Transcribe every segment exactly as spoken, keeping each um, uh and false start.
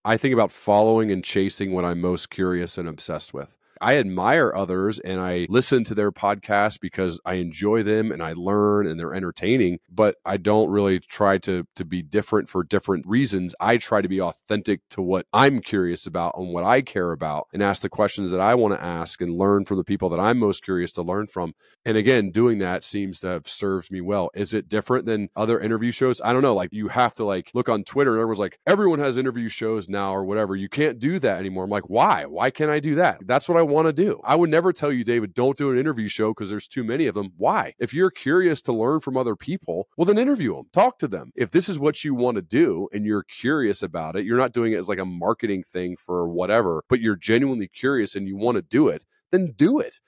I think about following and chasing what I'm most curious and obsessed with. I admire others and I listen to their podcasts because I enjoy them and I learn and they're entertaining, but I don't really try to, to be different for different reasons. I try to be authentic to what I'm curious about and what I care about and ask the questions that I want to ask and learn from the people that I'm most curious to learn from. And again, doing that seems to have served me well. Is it different than other interview shows? I don't know. Like you have to like look on Twitter and everyone's like, everyone has interview shows now or whatever. You can't do that anymore. I'm like, why? Why can't I do that? That's what I want to do. I would never tell you, David, don't do an interview show because there's too many of them. Why? If you're curious to learn from other people, well, then interview them, talk to them. If this is what you want to do and you're curious about it, you're not doing it as like a marketing thing for whatever, but you're genuinely curious and you want to do it, then do it.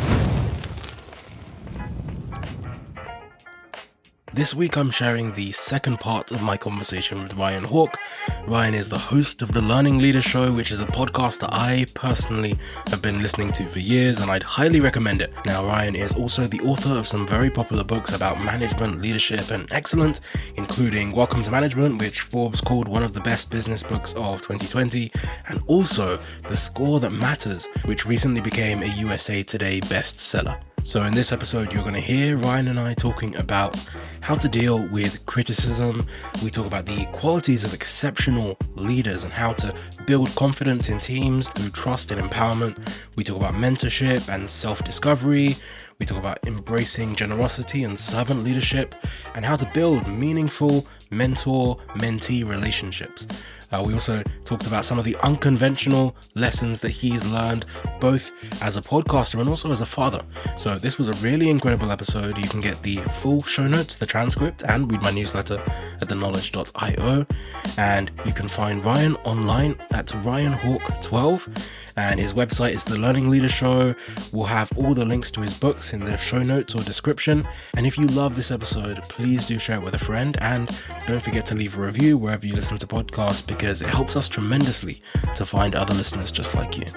This week, I'm sharing the second part of my conversation with Ryan Hawk. Ryan is the host of the Learning Leader Show, which is a podcast that I personally have been listening to for years, and I'd highly recommend it. Now, Ryan is also the author of some very popular books about management, leadership, and excellence, including Welcome to Management, which Forbes called one of the best business books of twenty twenty, and also The Score That Matters, which recently became a U S A Today bestseller. So in this episode, you're going to hear Ryan and I talking about how to deal with criticism. We talk about the qualities of exceptional leaders and how to build confidence in teams through trust and empowerment. We talk about mentorship and self-discovery. We talk about embracing generosity and servant leadership and how to build meaningful mentor-mentee relationships. Uh, we also talked about some of the unconventional lessons that he's learned, both as a podcaster and also as a father. So this was a really incredible episode. You can get the full show notes, the transcript, and read my newsletter at the knowledge dot io. And you can find Ryan online at Ryan Hawk twelve. And his website is The Learning Leader Show. We'll have all the links to his books in the show notes or description. And if you love this episode, please do share it with a friend. And don't forget to leave a review wherever you listen to podcasts, because it helps us tremendously to find other listeners just like you.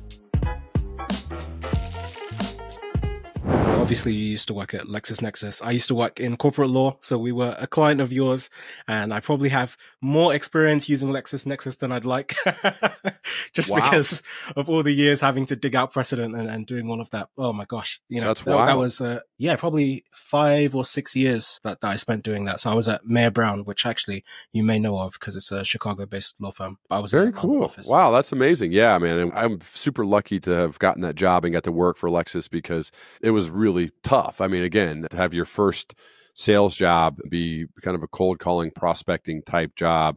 Obviously, you used to work at LexisNexis. I used to work in corporate law, so we were a client of yours, and I probably have more experience using LexisNexis than I'd like, just wow. because of all the years having to dig out precedent and, and doing all of that. Oh my gosh, you know, That's that, wild. that was uh, yeah, probably five or six years that, that I spent doing that. So I was at Mayer Brown, which actually you may know of because it's a Chicago-based law firm. But I was very in the cool. office. Wow, that's amazing. Yeah, man, I'm super lucky to have gotten that job and got to work for Lexis because it was really tough. I mean, again, to have your first sales job be kind of a cold calling, prospecting type job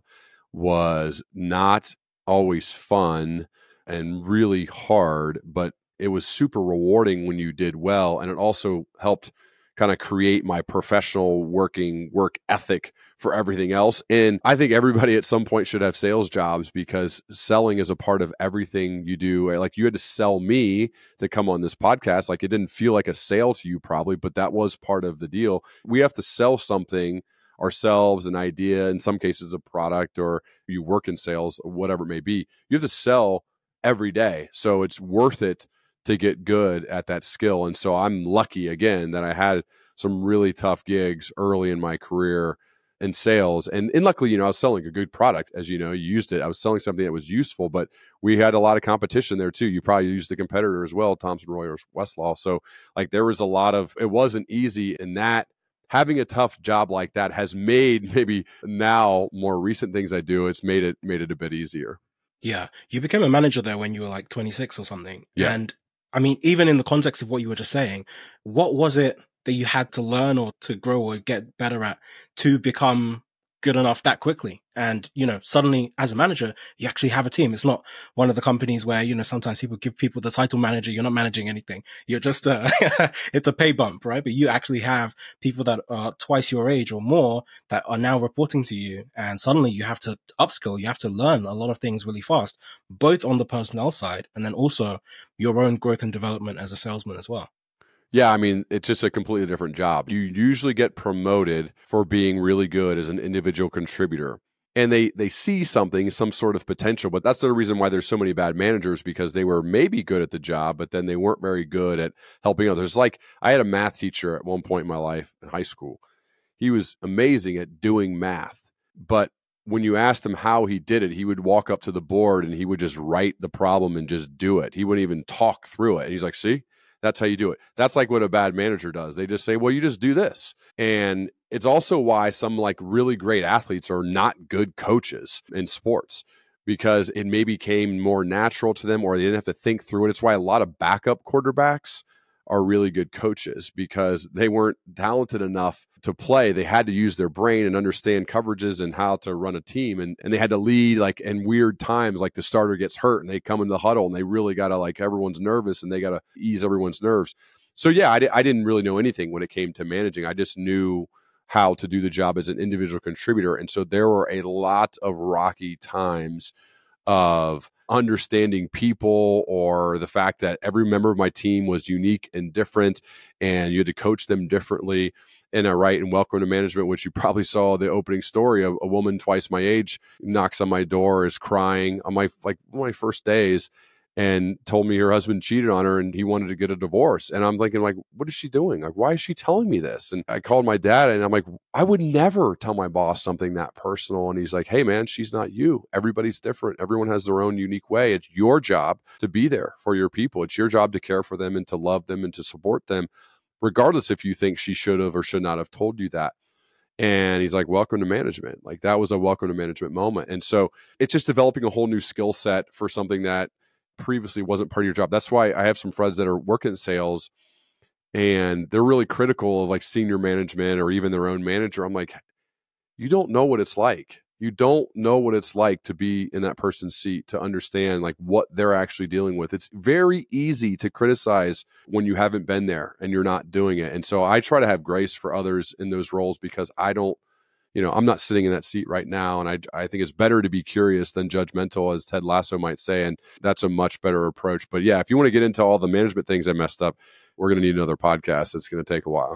was not always fun and really hard, but it was super rewarding when you did well. And it also helped kind of create my professional working work ethic for everything else. And I think everybody at some point should have sales jobs because selling is a part of everything you do. Like you had to sell me to come on this podcast. Like it didn't feel like a sale to you probably, but that was part of the deal. We have to sell something ourselves, an idea, in some cases a product, or you work in sales, or whatever it may be. You have to sell every day. So it's worth it to get good at that skill. And so I'm lucky again that I had some really tough gigs early in my career in sales. And, and luckily, you know, I was selling a good product. As you know, you used it. I was selling something that was useful, but we had a lot of competition there too. You probably used the competitor as well, Thomson Reuters, Westlaw. So like there was a lot of, it wasn't easy in that. Having a tough job like that has made maybe now more recent things I do, it's made it, made it a bit easier. Yeah. You became a manager there when you were like twenty-six or something. Yeah. And I mean, even in the context of what you were just saying, what was it that you had to learn or to grow or get better at to become good enough that quickly? And, you know, suddenly as a manager, you actually have a team. It's not one of the companies where, you know, sometimes people give people the title manager. You're not managing anything. You're just, uh, it's a pay bump, right? But you actually have people that are twice your age or more that are now reporting to you. And suddenly you have to upskill. You have to learn a lot of things really fast, both on the personnel side and then also your own growth and development as a salesman as well. Yeah, I mean, it's just a completely different job. You usually get promoted for being really good as an individual contributor. And they, they see something, some sort of potential, but that's the reason why there's so many bad managers, because they were maybe good at the job, but then they weren't very good at helping others. Like I had a math teacher at one point in my life in high school. He was amazing at doing math, but when you asked him how he did it, he would walk up to the board and he would just write the problem and just do it. He wouldn't even talk through it. And he's like, see, that's how you do it. That's like what a bad manager does. They just say, well, you just do this. And it's also why some like really great athletes are not good coaches in sports, because it maybe came more natural to them or they didn't have to think through it. It's why a lot of backup quarterbacks are really good coaches, because they weren't talented enough to play. They had to use their brain and understand coverages and how to run a team. And, and they had to lead like in weird times, like the starter gets hurt and they come in the huddle and they really got to like, everyone's nervous and they got to ease everyone's nerves. So yeah, I, I didn't really know anything when it came to managing. I just knew how to do the job as an individual contributor. And so there were a lot of rocky times of understanding people, or the fact that every member of my team was unique and different and you had to coach them differently. And I write in Welcome to Management, which you probably saw the opening story, a, a woman twice my age knocks on my door, is crying on my like one of my first days, and told me her husband cheated on her and he wanted to get a divorce. And I'm thinking, like, what is she doing? Like, why is she telling me this? And I called my dad and I'm like, I would never tell my boss something that personal. And he's like, hey man, she's not you. Everybody's different. Everyone has their own unique way. It's your job to be there for your people. It's your job to care for them and to love them and to support them, regardless if you think she should have or should not have told you that. And he's like, welcome to management. Like, that was a welcome to management moment. And so it's just developing a whole new skill set for something that previously wasn't part of your job. That's why I have some friends that are working in sales and they're really critical of like senior management or even their own manager. I'm like, you don't know what it's like. You don't know what it's like to be in that person's seat, to understand like what they're actually dealing with. It's very easy to criticize when you haven't been there and you're not doing it. And so I try to have grace for others in those roles, because I don't, you know, I'm not sitting in that seat right now. And I, I think it's better to be curious than judgmental, as Ted Lasso might say. And that's a much better approach. But yeah, if you want to get into all the management things I messed up, we're going to need another podcast. It's going to take a while.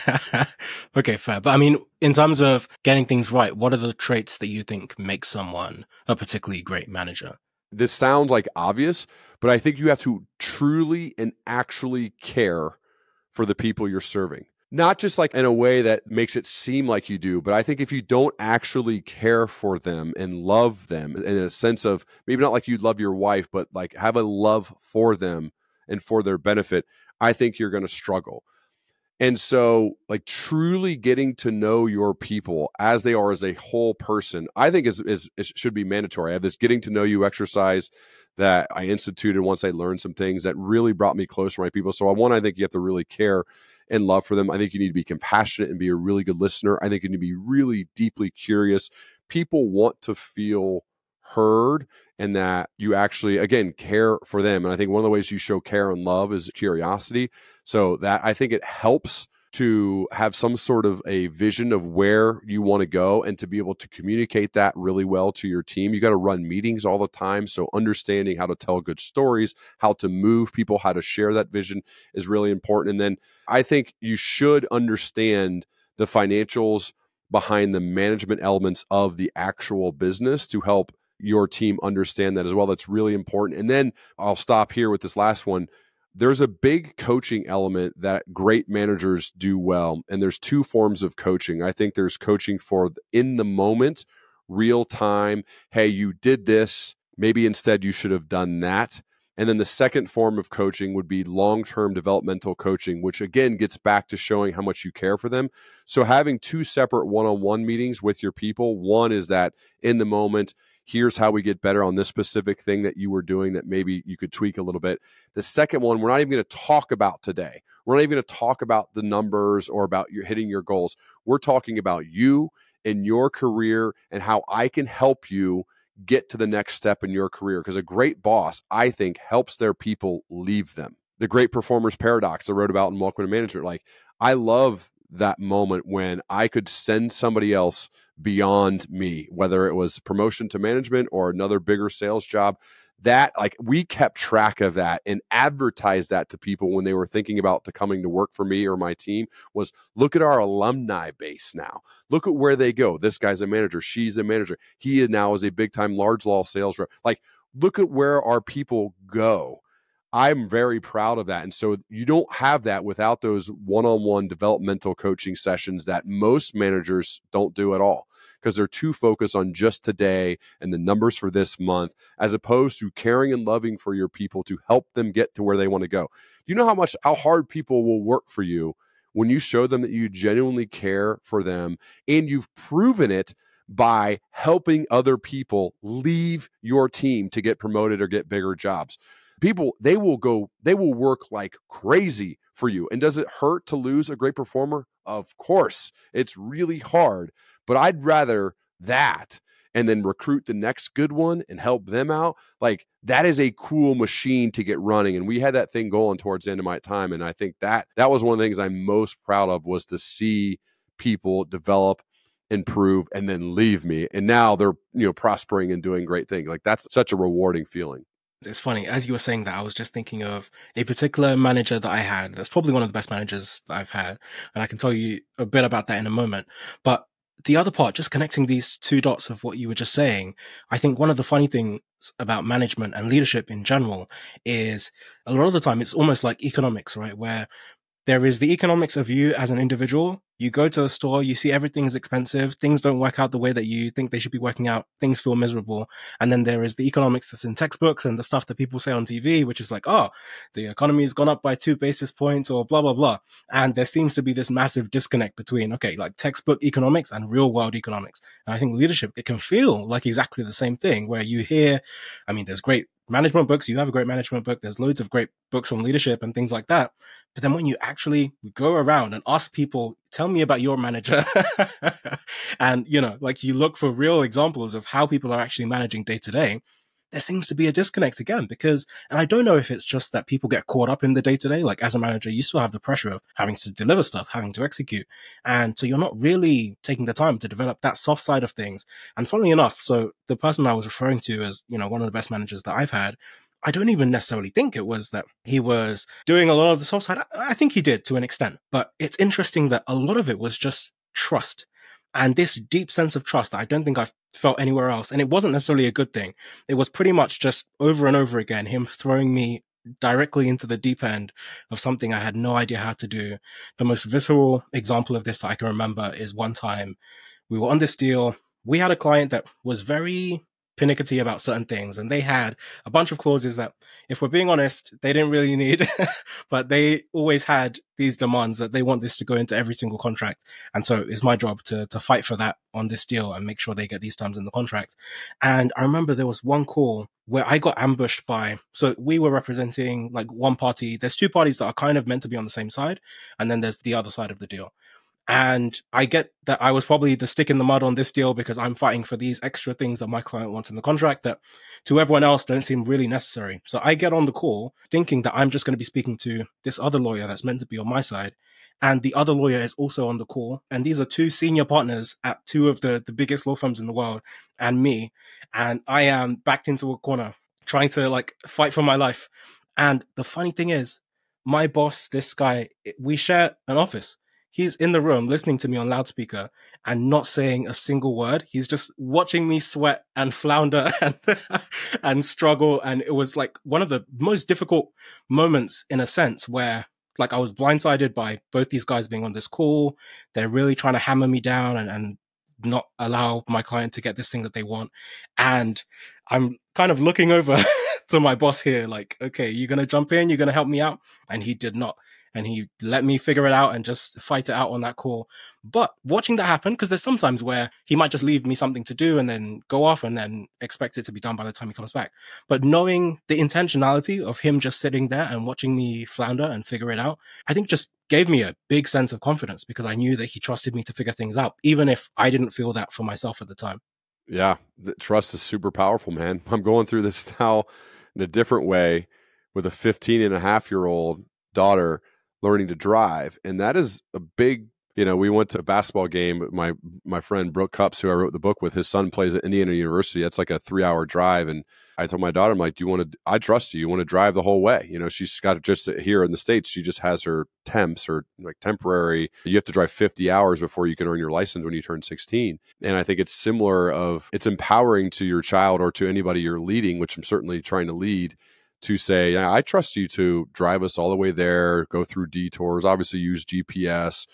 Okay, fair. But I mean, in terms of getting things right, what are the traits that you think make someone a particularly great manager? This sounds like obvious, but I think you have to truly and actually care for the people you're serving. Not just like in a way that makes it seem like you do, but I think if you don't actually care for them and love them in a sense of, maybe not like you love your wife, but like have a love for them and for their benefit, I think you're going to struggle. And so like truly getting to know your people as they are as a whole person, I think is, is, is should be mandatory. I have this getting to know you exercise that I instituted once I learned some things that really brought me closer to my people. So I one, I think you have to really care and love for them. I think you need to be compassionate and be a really good listener. I think you need to be really deeply curious. People want to feel heard and that you actually, again, care for them. And I think one of the ways you show care and love is curiosity. So that I think it helps to have some sort of a vision of where you want to go and to be able to communicate that really well to your team. You got to run meetings all the time. So understanding how to tell good stories, how to move people, how to share that vision is really important. And then I think you should understand the financials behind the management elements of the actual business to help your team understand that as well. That's really important. And then I'll stop here with this last one. There's a big coaching element that great managers do well. And there's two forms of coaching. I think there's coaching for in the moment, real time. Hey, you did this. Maybe instead you should have done that. And then the second form of coaching would be long-term developmental coaching, which again gets back to showing how much you care for them. So having two separate one-on-one meetings with your people, one is that in the moment, here's how we get better on this specific thing that you were doing that maybe you could tweak a little bit. The second one, we're not even going to talk about today. We're not even going to talk about the numbers or about your hitting your goals. We're talking about you and your career and how I can help you get to the next step in your career. Because a great boss, I think, helps their people leave them. The great performers paradox I wrote about in Welcome to Management. Like, I love that moment when I could send somebody else beyond me, whether it was promotion to management or another bigger sales job. That, like, we kept track of that and advertised that to people when they were thinking about to coming to work for me or my team, was look at our alumni base now. Look at where they go. This guy's a manager. She's a manager. He now is a big time large law sales rep. Like, look at where our people go. I'm very proud of that. And so you don't have that without those one-on-one developmental coaching sessions that most managers don't do at all. because they're too focused on just today and the numbers for this month, as opposed to caring and loving for your people to help them get to where they want to go. Do you know how much, how hard people will work for you when you show them that you genuinely care for them, and you've proven it by helping other people leave your team to get promoted or get bigger jobs? People, they will go, they will work like crazy for you. And does it hurt to lose a great performer? Of course, it's really hard, but I'd rather that and then recruit the next good one and help them out. Like, that is a cool machine to get running. And we had that thing going towards the end of my time. And I think that that was one of the things I'm most proud of, was to see people develop, improve, and then leave me. And now they're, you know, prospering and doing great things. Like, that's such a rewarding feeling. It's funny, as you were saying that, I was just thinking of a particular manager that I had. That's probably one of the best managers that I've had. And I can tell you a bit about that in a moment. But the other part, just connecting these two dots of what you were just saying, I think one of the funny things about management and leadership in general is a lot of the time it's almost like economics, right? Where there is the economics of you as an individual. You go to the store, you see everything is expensive. Things don't work out the way that you think they should be working out. Things feel miserable. And then there is the economics that's in textbooks and the stuff that people say on T V, which is like, oh, the economy has gone up by two basis points or blah, blah, blah. And there seems to be this massive disconnect between, okay, like textbook economics and real world economics. And I think leadership, it can feel like exactly the same thing, where you hear, I mean, there's great management books. You have a great management book. There's loads of great books on leadership and things like that. But then when you actually go around and ask people, tell me about your manager. And, you know, like, you look for real examples of how people are actually managing day to day, there seems to be a disconnect again, because, and I don't know if it's just that people get caught up in the day to day. Like, as a manager, you still have the pressure of having to deliver stuff, having to execute. And so you're not really taking the time to develop that soft side of things. And funnily enough, so the person I was referring to as, you know, one of the best managers that I've had, I don't even necessarily think it was that he was doing a lot of the soft side. I think he did to an extent, but it's interesting that a lot of it was just trust. And this deep sense of trust that I don't think I've felt anywhere else. And it wasn't necessarily a good thing. It was pretty much just over and over again, him throwing me directly into the deep end of something I had no idea how to do. The most visceral example of this that I can remember is one time we were on this deal. We had a client that was very pernickety about certain things, and they had a bunch of clauses that, if we're being honest, they didn't really need, but they always had these demands that they want this to go into every single contract. And so it's my job to to fight for that on this deal and make sure they get these terms in the contract. And I remember there was one call where I got ambushed by, so we were representing like one party. There's two parties that are kind of meant to be on the same side, and then there's the other side of the deal. And I get that I was probably the stick in the mud on this deal because I'm fighting for these extra things that my client wants in the contract that to everyone else don't seem really necessary. So I get on the call thinking that I'm just going to be speaking to this other lawyer that's meant to be on my side. And the other lawyer is also on the call. And these are two senior partners at two of the, the biggest law firms in the world, and me. And I am backed into a corner trying to like fight for my life. And the funny thing is, my boss, this guy, we share an office. He's in the room listening to me on loudspeaker and not saying a single word. He's just watching me sweat and flounder and, and struggle. And it was like one of the most difficult moments, in a sense, where like I was blindsided by both these guys being on this call. They're really trying to hammer me down and, and not allow my client to get this thing that they want. And I'm kind of looking over to my boss here, like, okay, you're going to jump in, you're going to help me out. And he did not. And he let me figure it out and just fight it out on that call. But watching that happen, because there's sometimes where he might just leave me something to do and then go off and then expect it to be done by the time he comes back. But knowing the intentionality of him just sitting there and watching me flounder and figure it out, I think just gave me a big sense of confidence, because I knew that he trusted me to figure things out, even if I didn't feel that for myself at the time. Yeah, the trust is super powerful, man. I'm going through this now in a different way with a fifteen and a half year old daughter learning to drive. And that is a big, you know, we went to a basketball game. My my friend Brooke Cups, who I wrote the book with, his son plays at Indiana University. That's like a three hour drive. And I told my daughter, I'm like, do you want to, I trust you. You want to drive the whole way. You know, she's got to just here in the States, she just has her temps or like temporary. You have to drive fifty hours before you can earn your license when you turn sixteen. And I think it's similar of, it's empowering to your child or to anybody you're leading, which I'm certainly trying to lead, to say, I trust you to drive us all the way there, go through detours, obviously use G P S,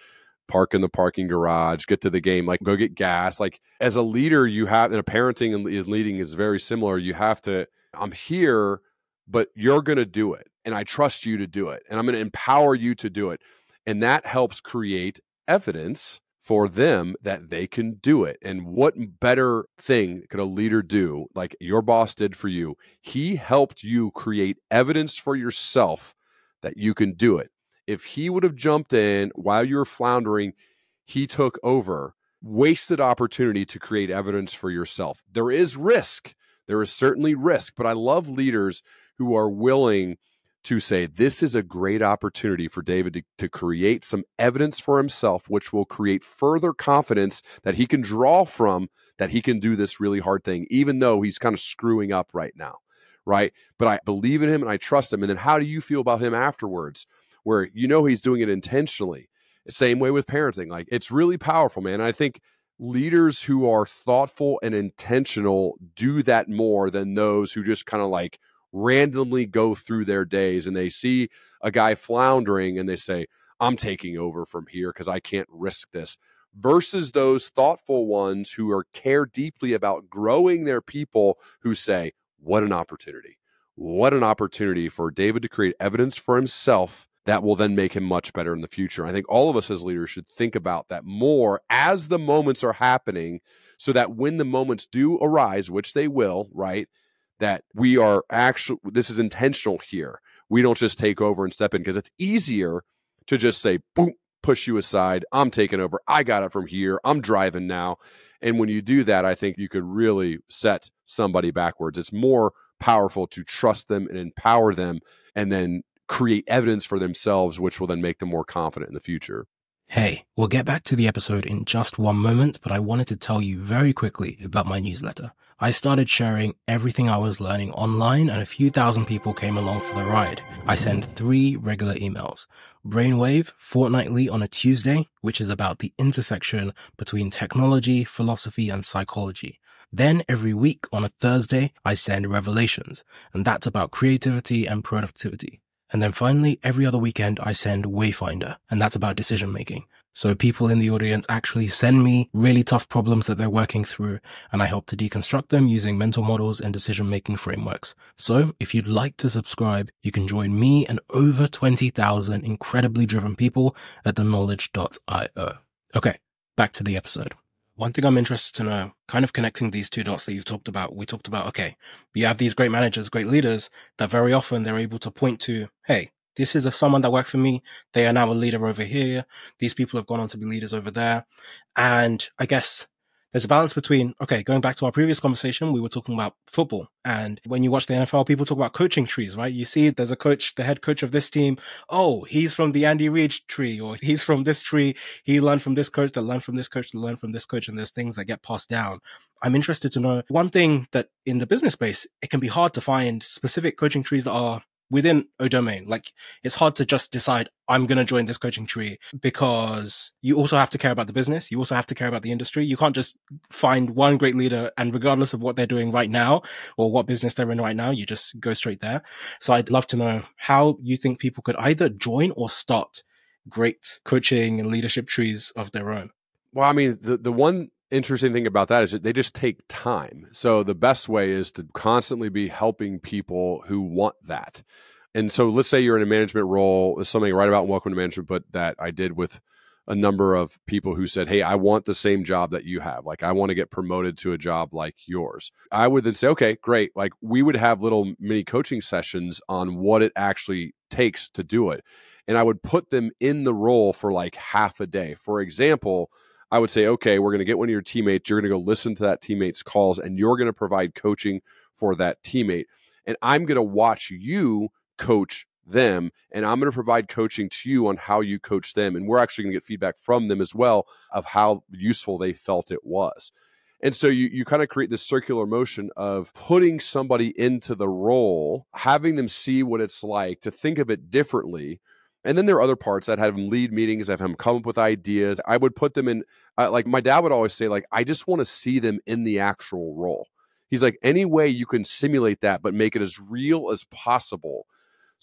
park in the parking garage, get to the game, like go get gas. Like as a leader, you have, and a parenting and leading is very similar. You have to, I'm here, but you're going to do it. And I trust you to do it. And I'm going to empower you to do it. And that helps create evidence for them that they can do it. And what better thing could a leader do, like your boss did for you? He helped you create evidence for yourself that you can do it. If he would have jumped in while you were floundering, he took over, wasted opportunity to create evidence for yourself. There is risk. There is certainly risk, but I love leaders who are willing to say, this is a great opportunity for David to, to create some evidence for himself, which will create further confidence that he can draw from, that he can do this really hard thing, even though he's kind of screwing up right now, right? But I believe in him and I trust him. And then how do you feel about him afterwards, where you know he's doing it intentionally? Same way with parenting. Like, it's really powerful, man. And I think leaders who are thoughtful and intentional do that more than those who just kind of like randomly go through their days and they see a guy floundering and they say, I'm taking over from here because I can't risk this, versus those thoughtful ones who are care deeply about growing their people, who say, what an opportunity. What an opportunity for David to create evidence for himself that will then make him much better in the future. I think all of us as leaders should think about that more as the moments are happening, so that when the moments do arise, which they will, right, that we are actually, this is intentional here. We don't just take over and step in, because it's easier to just say, boom, push you aside. I'm taking over. I got it from here. I'm driving now. And when you do that, I think you could really set somebody backwards. It's more powerful to trust them and empower them, and then create evidence for themselves, which will then make them more confident in the future. Hey, we'll get back to the episode in just one moment, but I wanted to tell you very quickly about my newsletter. I started sharing everything I was learning online, and a few thousand people came along for the ride. I send three regular emails. Brainwave, fortnightly on a Tuesday, which is about the intersection between technology, philosophy, and psychology. Then every week on a Thursday, I send Revelations, and that's about creativity and productivity. And then finally, every other weekend, I send Wayfinder, and that's about decision making. So people in the audience actually send me really tough problems that they're working through, and I help to deconstruct them using mental models and decision-making frameworks. So if you'd like to subscribe, you can join me and over twenty thousand incredibly driven people at the knowledge dot io. Okay, back to the episode. One thing I'm interested to know, kind of connecting these two dots that you've talked about, we talked about, okay, you have these great managers, great leaders, that very often they're able to point to, hey, this is someone that worked for me. They are now a leader over here. These people have gone on to be leaders over there. And I guess there's a balance between, okay, going back to our previous conversation, we were talking about football. And when you watch the N F L, people talk about coaching trees, right? You see there's a coach, the head coach of this team. Oh, he's from the Andy Reid tree, or he's from this tree. He learned from this coach that learned from this coach that learned from this coach. And there's things that get passed down. I'm interested to know one thing, that in the business space, it can be hard to find specific coaching trees that are within a domain. Like, it's hard to just decide, I'm going to join this coaching tree, because you also have to care about the business. You also have to care about the industry. You can't just find one great leader and regardless of what they're doing right now or what business they're in right now, you just go straight there. So I'd love to know how you think people could either join or start great coaching and leadership trees of their own. Well, I mean, the, the one interesting thing about that is that they just take time. So the best way is to constantly be helping people who want that. And so let's say you're in a management role. There's something right about Welcome to Management, but that I did with a number of people who said, hey, I want the same job that you have. Like, I want to get promoted to a job like yours. I would then say, okay, great. Like, we would have little mini coaching sessions on what it actually takes to do it. And I would put them in the role for like half a day. For example, I would say, okay, we're going to get one of your teammates. You're going to go listen to that teammate's calls, and you're going to provide coaching for that teammate. And I'm going to watch you coach them, and I'm going to provide coaching to you on how you coach them. And we're actually going to get feedback from them as well of how useful they felt it was. And so you, you kind of create this circular motion of putting somebody into the role, having them see what it's like to think of it differently. And then there are other parts. I'd have them lead meetings. I'd have them come up with ideas. I would put them in, uh, like my dad would always say, like, I just want to see them in the actual role. He's like, any way you can simulate that, but make it as real as possible,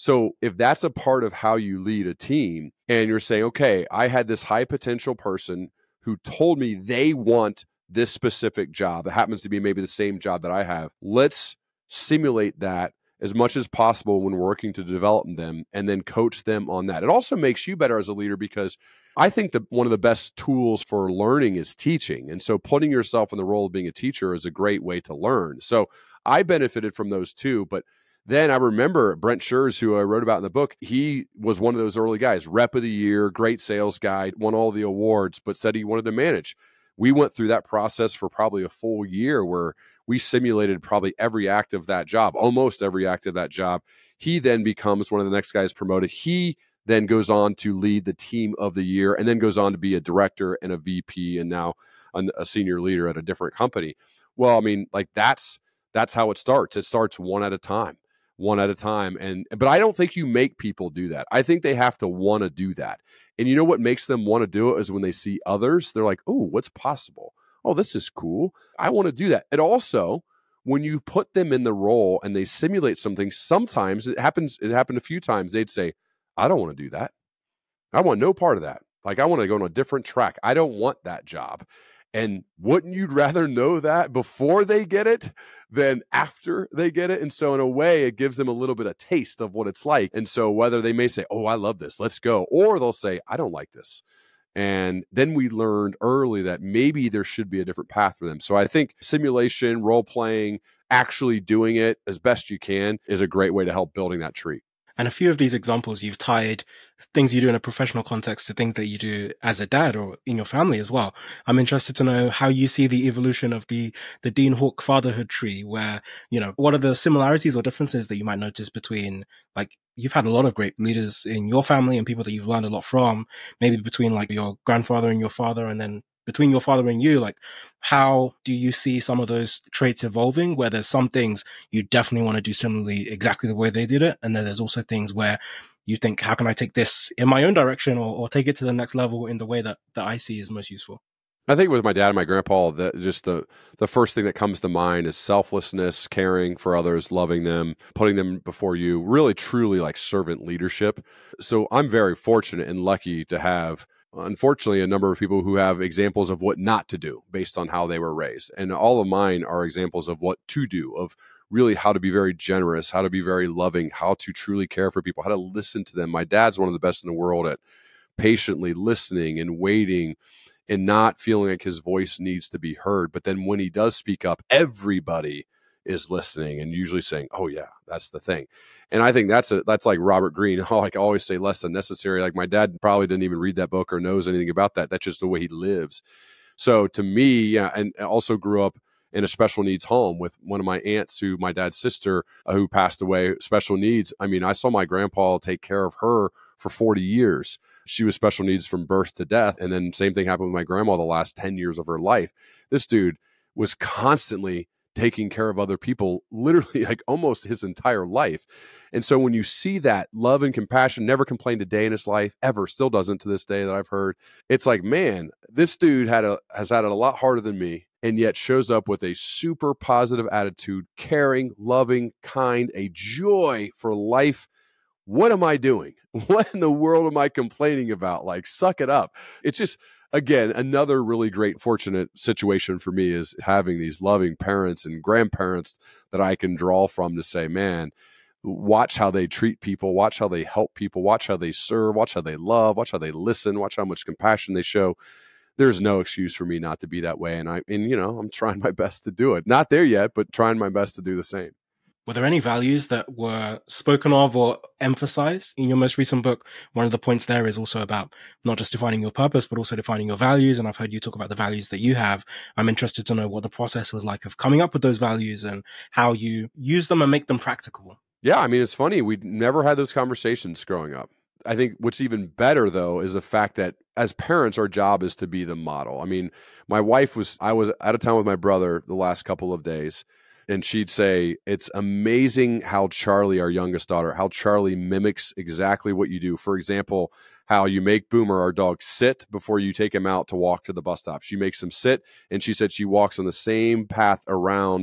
So if that's a part of how you lead a team and you're saying, okay, I had this high potential person who told me they want this specific job that happens to be maybe the same job that I have. Let's simulate that as much as possible when working to develop them and then coach them on that. It also makes you better as a leader because I think that one of the best tools for learning is teaching. And so putting yourself in the role of being a teacher is a great way to learn. So I benefited from those too. But then I remember Brent Schurz, who I wrote about in the book, he was one of those early guys, rep of the year, great sales guy, won all the awards, but said he wanted to manage. We went through that process for probably a full year where we simulated probably every act of that job, almost every act of that job. He then becomes one of the next guys promoted. He then goes on to lead the team of the year and then goes on to be a director and a V P and now a, a senior leader at a different company. Well, I mean, like that's that's how it starts. It starts one at a time, one at a time. And but I don't think you make people do that. I think they have to want to do that. And you know what makes them want to do it is when they see others, they're like, oh, what's possible? Oh, this is cool. I want to do that. And also, when you put them in the role and they simulate something, sometimes it happens, it happened a few times, they'd say, I don't want to do that. I want no part of that. Like, I want to go on a different track. I don't want that job. And wouldn't you rather know that before they get it than after they get it? And so in a way, it gives them a little bit of taste of what it's like. And so whether they may say, oh, I love this, let's go, or they'll say, I don't like this. And then we learned early that maybe there should be a different path for them. So I think simulation, role playing, actually doing it as best you can is a great way to help building that tree. And a few of these examples, you've tied things you do in a professional context to things that you do as a dad or in your family as well. I'm interested to know how you see the evolution of the, the Dean Hook fatherhood tree, where, you know, what are the similarities or differences that you might notice between, like, you've had a lot of great leaders in your family and people that you've learned a lot from, maybe between like your grandfather and your father, and then between your father and you, like, how do you see some of those traits evolving, where there's some things you definitely want to do similarly exactly the way they did it, and then there's also things where you think, how can I take this in my own direction or, or take it to the next level in the way that, that I see is most useful? I think with my dad and my grandpa, that just the the first thing that comes to mind is selflessness, caring for others, loving them, putting them before you, really truly like servant leadership. So I'm very fortunate and lucky to have, unfortunately, a number of people who have examples of what not to do based on how they were raised. And all of mine are examples of what to do, of really how to be very generous, how to be very loving, how to truly care for people, how to listen to them. My dad's one of the best in the world at patiently listening and waiting and not feeling like his voice needs to be heard. But then when he does speak up, everybody is listening and usually saying, oh yeah, that's the thing. And I think that's a, that's like Robert Greene. Oh, like I always say less than necessary. Like my dad probably didn't even read that book or knows anything about that. That's just the way he lives. So to me, yeah, and also grew up in a special needs home with one of my aunts who, my dad's sister, uh, who passed away, special needs. I mean, I saw my grandpa take care of her for forty years. She was special needs from birth to death. And then same thing happened with my grandma the last ten years of her life. This dude was constantly taking care of other people, literally like almost his entire life. And so when you see that love and compassion, never complained a day in his life, ever, still doesn't to this day that I've heard, it's like, man, this dude had a has had it a lot harder than me, and yet shows up with a super positive attitude, caring, loving, kind, a joy for life. What am I doing? What in the world am I complaining about? Like, suck it up. It's just, again, another really great, fortunate situation for me is having these loving parents and grandparents that I can draw from to say, man, watch how they treat people, watch how they help people, watch how they serve, watch how they love, watch how they listen, watch how much compassion they show. There's no excuse for me not to be that way. And I, and you know, I'm trying my best to do it. Not there yet, but trying my best to do the same. Were there any values that were spoken of or emphasized in your most recent book? One of the points there is also about not just defining your purpose, but also defining your values. And I've heard you talk about the values that you have. I'm interested to know what the process was like of coming up with those values and how you use them and make them practical. Yeah, I mean, it's funny. We never had those conversations growing up. I think what's even better, though, is the fact that as parents, our job is to be the model. I mean, my wife was, I was out of town with my brother the last couple of days, and she'd say, it's amazing how Charlie, our youngest daughter, how Charlie mimics exactly what you do. For example, how you make Boomer, our dog, sit before you take him out to walk to the bus stop. She makes him sit, and she said she walks on the same path around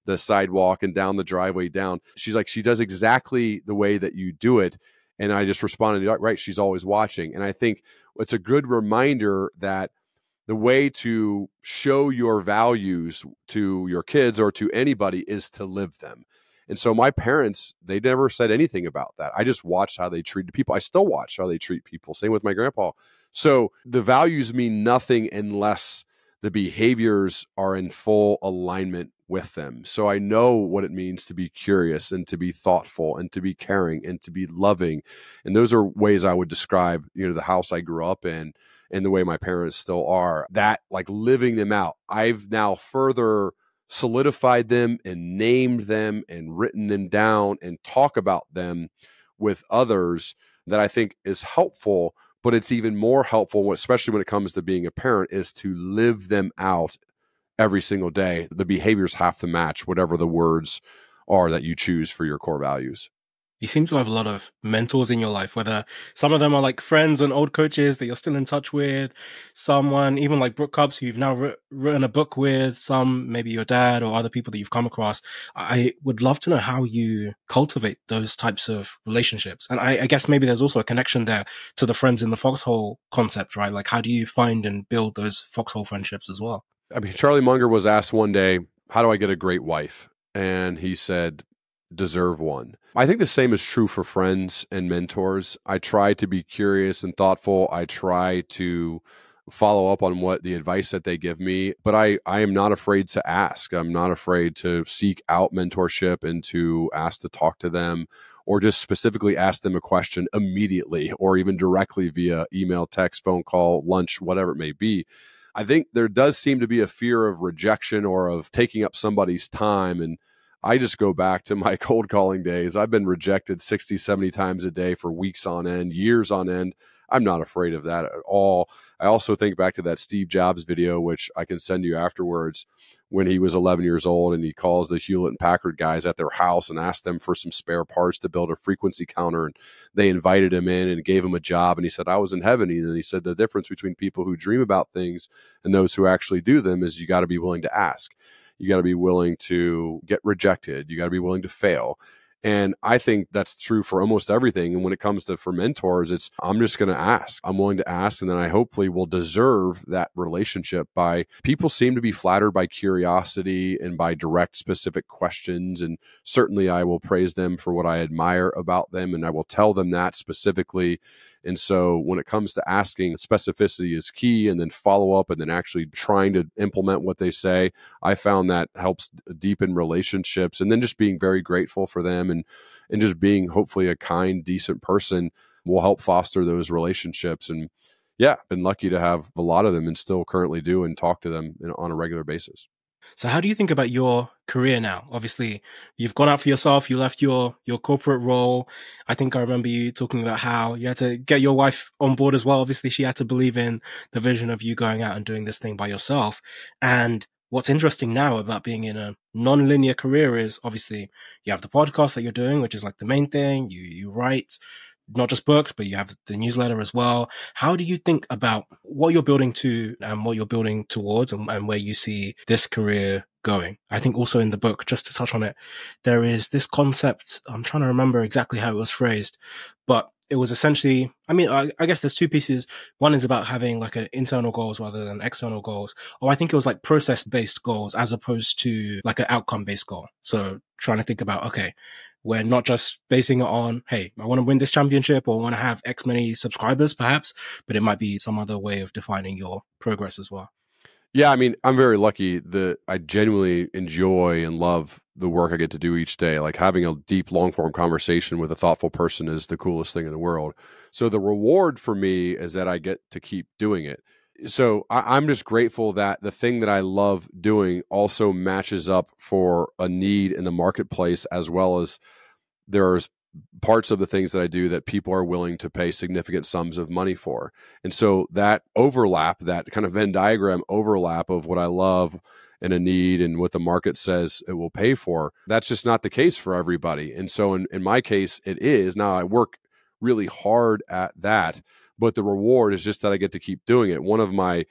the sidewalk and down the driveway down. She's like, she does exactly the way that you do it. And I just responded, right, she's always watching. And I think it's a good reminder that the way to show your values to your kids or to anybody is to live them. And so my parents, they never said anything about that. I just watched how they treated people. I still watch how they treat people. Same with my grandpa. So the values mean nothing unless the behaviors are in full alignment with them. So I know what it means to be curious and to be thoughtful and to be caring and to be loving. And those are ways I would describe, you know, the house I grew up in and the way my parents still are. That, like, living them out. I've now further solidified them and named them and written them down and talk about them with others that I think is helpful. But it's even more helpful, especially when it comes to being a parent, is to live them out every single day. The behaviors have to match whatever the words are that you choose for your core values. You seem to have a lot of mentors in your life, whether some of them are like friends and old coaches that you're still in touch with, someone even like Brooke Cubs, who you've now ri- written a book with, some maybe your dad or other people that you've come across. I would love to know how you cultivate those types of relationships. And I, I guess maybe there's also a connection there to the friends in the foxhole concept, right? Like, how do you find and build those foxhole friendships as well? I mean, Charlie Munger was asked one day, how do I get a great wife? And he said, deserve one. I think the same is true for friends and mentors. I try to be curious and thoughtful. I try to follow up on what the advice that they give me, but I, I am not afraid to ask. I'm not afraid to seek out mentorship and to ask to talk to them, or just specifically ask them a question immediately, or even directly via email, text, phone call, lunch, whatever it may be. I think there does seem to be a fear of rejection or of taking up somebody's time. And I just go back to my cold calling days. I've been rejected sixty, seventy times a day for weeks on end, years on end. I'm not afraid of that at all. I also think back to that Steve Jobs video, which I can send you afterwards, when he was eleven years old and he calls the Hewlett and Packard guys at their house and asked them for some spare parts to build a frequency counter. And they invited him in and gave him a job. And he said, I was in heaven. And he said, the difference between people who dream about things and those who actually do them is you got to be willing to ask. You got to be willing to get rejected. You got to be willing to fail. And I think that's true for almost everything. And when it comes to for mentors, it's, I'm just going to ask. I'm willing to ask. And then I hopefully will deserve that relationship by, people seem to be flattered by curiosity and by direct, specific questions. And certainly I will praise them for what I admire about them. And I will tell them that specifically. And so when it comes to asking, specificity is key, and then follow up, and then actually trying to implement what they say. I found that helps deepen relationships, and then just being very grateful for them and, and just being hopefully a kind, decent person will help foster those relationships. And yeah, been lucky to have a lot of them and still currently do and talk to them on a regular basis. So how do you think about your career now? Obviously, you've gone out for yourself. You left your, your corporate role. I think I remember you talking about how you had to get your wife on board as well. Obviously, she had to believe in the vision of you going out and doing this thing by yourself. And what's interesting now about being in a non-linear career is obviously you have the podcast that you're doing, which is like the main thing. You, you write not just books, but you have the newsletter as well. How do you think about what you're building to and what you're building towards, and, and where you see this career going? I think also in the book, just to touch on it, there is this concept. I'm trying to remember exactly how it was phrased, but it was essentially, I mean, I, I guess there's two pieces. One is about having like an internal goals rather than external goals. Or I think it was like process-based goals as opposed to like an outcome-based goal. So trying to think about, okay, we're not just basing it on, hey, I want to win this championship or I want to have X many subscribers perhaps, but it might be some other way of defining your progress as well. Yeah, I mean, I'm very lucky that I genuinely enjoy and love the work I get to do each day. Like having a deep, long-form conversation with a thoughtful person is the coolest thing in the world. So the reward for me is that I get to keep doing it. So I, I'm just grateful that the thing that I love doing also matches up for a need in the marketplace, as well as there's parts of the things that I do that people are willing to pay significant sums of money for. And so that overlap, that kind of Venn diagram overlap of what I love and a need and what the market says it will pay for, that's just not the case for everybody. And so in, in my case, it is. Now I work really hard at that, but the reward is just that I get to keep doing it. One of my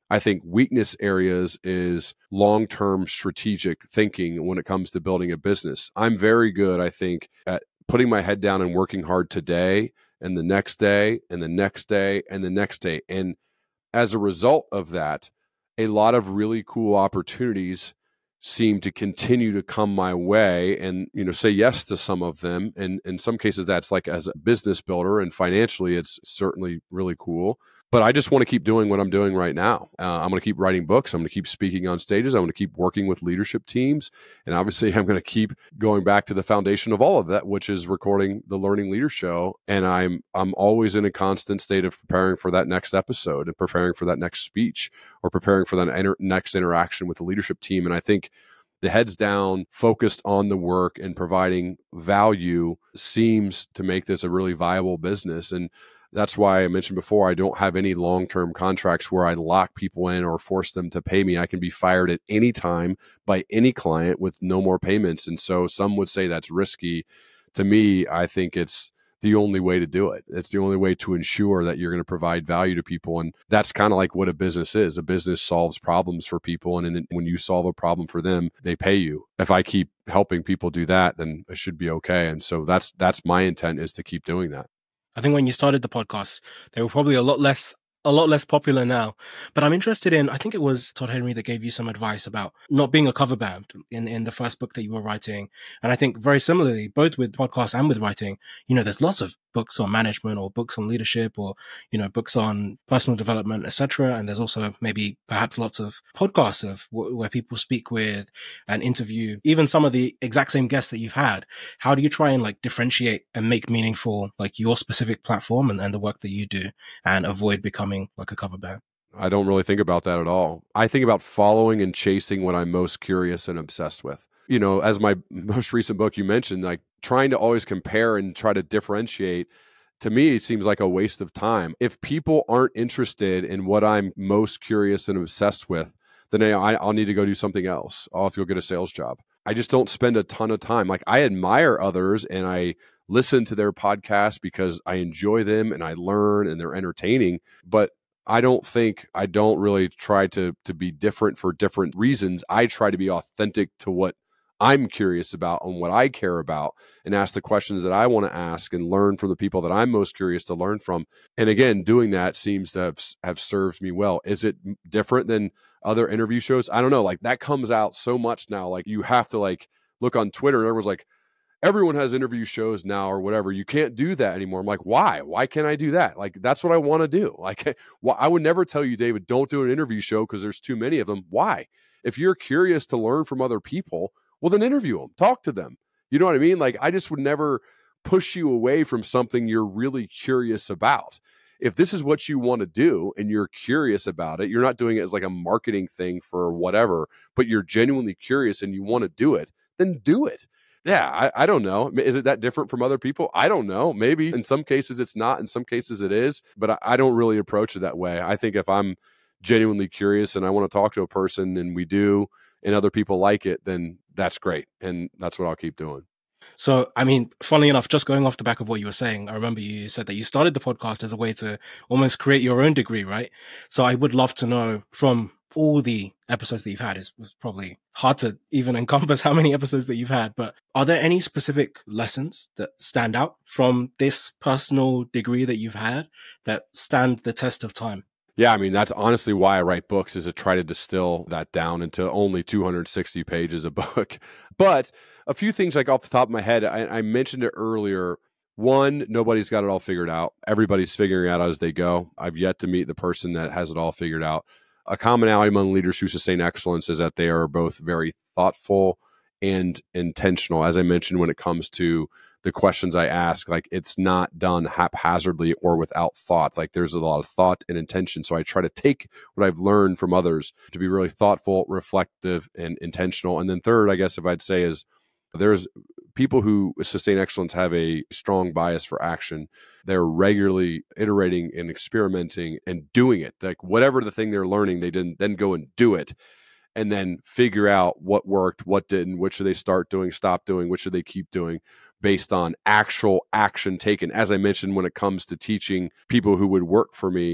I think weakness areas is long-term strategic thinking when it comes to building a business. I'm very good, I think, at putting my head down and working hard today and the next day and the next day and the next day. And as a result of that, a lot of really cool opportunities seem to continue to come my way, and, you know, say yes to some of them. And in some cases, that's like as a business builder, and financially, it's certainly really cool. But I just want to keep doing what I'm doing right now. Uh, I'm going to keep writing books. I'm going to keep speaking on stages. I'm going to keep working with leadership teams. And obviously, I'm going to keep going back to the foundation of all of that, which is recording the Learning Leader Show. And I'm I'm always in a constant state of preparing for that next episode and preparing for that next speech or preparing for that inter- next interaction with the leadership team. And I think the heads down, focused on the work and providing value seems to make this a really viable business. And that's why I mentioned before, I don't have any long-term contracts where I lock people in or force them to pay me. I can be fired at any time by any client with no more payments. And so some would say that's risky. To me, I think it's the only way to do it. It's the only way to ensure that you're going to provide value to people. And that's kind of like what a business is. A business solves problems for people. And when you solve a problem for them, they pay you. If I keep helping people do that, then it should be okay. And so that's that's my intent, is to keep doing that. I think when you started the podcast, they were probably a lot less a lot less popular now. But I'm interested in, I think it was Todd Henry that gave you some advice about not being a cover band in, in the first book that you were writing. And I think very similarly, both with podcasts and with writing, you know, there's lots of books on management or books on leadership or, you know, books on personal development, et cetera. And there's also maybe perhaps lots of podcasts of w- where people speak with and interview even some of the exact same guests that you've had. How do you try and like differentiate and make meaningful like your specific platform and, and the work that you do and avoid becoming like a cover band? I don't really think about that at all. I think about following and chasing what I'm most curious and obsessed with. You know, as my most recent book you mentioned, like trying to always compare and try to differentiate, to me, it seems like a waste of time. If people aren't interested in what I'm most curious and obsessed with, then I, I'll need to go do something else. I'll have to go get a sales job. I just don't spend a ton of time. Like, I admire others and I listen to their podcasts because I enjoy them and I learn and they're entertaining. But I don't think, I don't really try to to be different for different reasons. I try to be authentic to what I'm curious about and what I care about, and ask the questions that I want to ask and learn from the people that I'm most curious to learn from. And again, doing that seems to have, have served me well. Is it different than other interview shows? I don't know. Like, that comes out so much now. Like, you have to like look on Twitter and everyone's like, everyone has interview shows now or whatever. You can't do that anymore. I'm like, why? Why can't I do that? Like, that's what I want to do. Like, well, I would never tell you, David, don't do an interview show because there's too many of them. Why? If you're curious to learn from other people, well, then interview them, talk to them. You know what I mean? Like, I just would never push you away from something you're really curious about. If this is what you want to do and you're curious about it, you're not doing it as like a marketing thing for whatever, but you're genuinely curious and you want to do it, then do it. Yeah, I, I don't know. Is it that different from other people? I don't know. Maybe in some cases it's not. In some cases it is. But I, I don't really approach it that way. I think if I'm genuinely curious and I want to talk to a person and we do, and other people like it, then that's great. And that's what I'll keep doing. So, I mean, funnily enough, just going off the back of what you were saying, I remember you said that you started the podcast as a way to almost create your own degree, right? So I would love to know, from all the episodes that you've had, it's probably hard to even encompass how many episodes that you've had, but are there any specific lessons that stand out from this personal degree that you've had that stand the test of time? Yeah, I mean, that's honestly why I write books, is to try to distill that down into only two hundred sixty pages a book. But a few things like off the top of my head, I, I mentioned it earlier. One, nobody's got it all figured out. Everybody's figuring it out as they go. I've yet to meet the person that has it all figured out. A commonality among leaders who sustain excellence is that they are both very thoughtful and intentional. As I mentioned, when it comes to the questions I ask, like, it's not done haphazardly or without thought. Like, there's a lot of thought and intention. So I try to take what I've learned from others to be really thoughtful, reflective, and intentional. And then third, I guess if I'd say, is there's people who sustain excellence have a strong bias for action. They're regularly iterating and experimenting and doing it. Like, whatever the thing they're learning, they didn't then go and do it. And then figure out what worked, what didn't, which should they start doing, stop doing, which should they keep doing, based on actual action taken. As I mentioned, when it comes to teaching people who would work for me,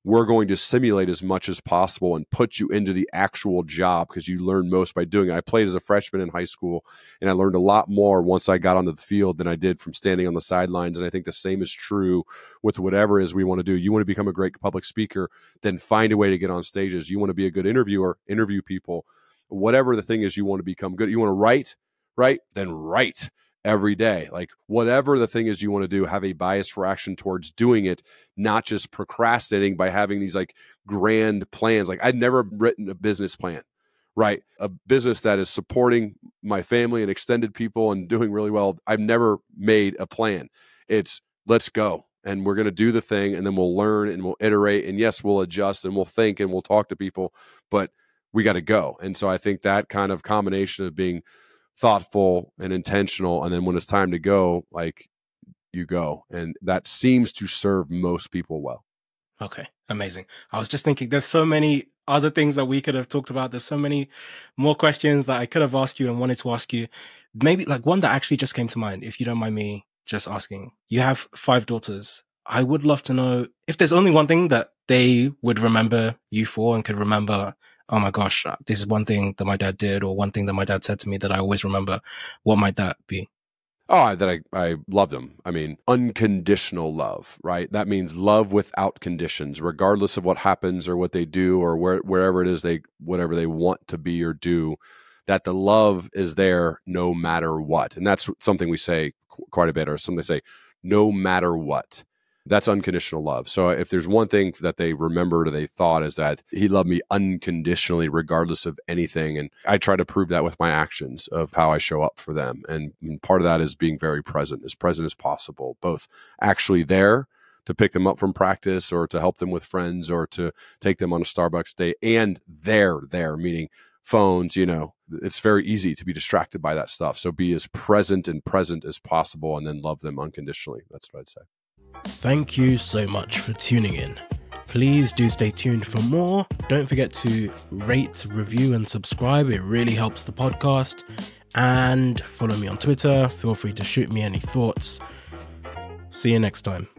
we're going to simulate as much as possible and put you into the actual job because you learn most by doing it. I played as a freshman in high school, and I learned a lot more once I got onto the field than I did from standing on the sidelines. And I think the same is true with whatever it is we want to do. You want to become a great public speaker, then find a way to get on stages. You want to be a good interviewer, interview people. Whatever the thing is you want to become good. You want to write, right? Then write every day. Like whatever the thing is you want to do, have a bias for action towards doing it, not just procrastinating by having these like grand plans. Like I'd never written a business plan, right? A business that is supporting my family and extended people and doing really well. I've never made a plan. It's let's go. And we're going to do the thing, and then we'll learn and we'll iterate. And yes, we'll adjust and we'll think and we'll talk to people, but we got to go. And so I think that kind of combination of being thoughtful and intentional, and then when it's time to go, like you go, and that seems to serve most people well. Okay, amazing. I was just thinking there's so many other things that we could have talked about. There's so many more questions that I could have asked you and wanted to ask you. Maybe like one that actually just came to mind, if you don't mind me just asking. You have five daughters. I would love to know if there's only one thing that they would remember you for and could remember, oh my gosh, this is one thing that my dad did, or one thing that my dad said to me that I always remember. What might that be? Oh, that I, I love them. I mean, unconditional love, right? That means love without conditions, regardless of what happens or what they do or where, wherever it is they, whatever they want to be or do, that the love is there no matter what. And that's something we say quite a bit, or something they say, no matter what. That's unconditional love. So if there's one thing that they remembered or they thought is that he loved me unconditionally, regardless of anything. And I try to prove that with my actions of how I show up for them. And, and part of that is being very present, as present as possible, both actually there to pick them up from practice or to help them with friends or to take them on a Starbucks date, and there, there, meaning phones, you know, it's very easy to be distracted by that stuff. So be as present and present as possible, and then love them unconditionally. That's what I'd say. Thank you so much for tuning in. Please do stay tuned for more. Don't forget to rate, review, and subscribe. It really helps the podcast. And follow me on Twitter. Feel free to shoot me any thoughts. See you next time.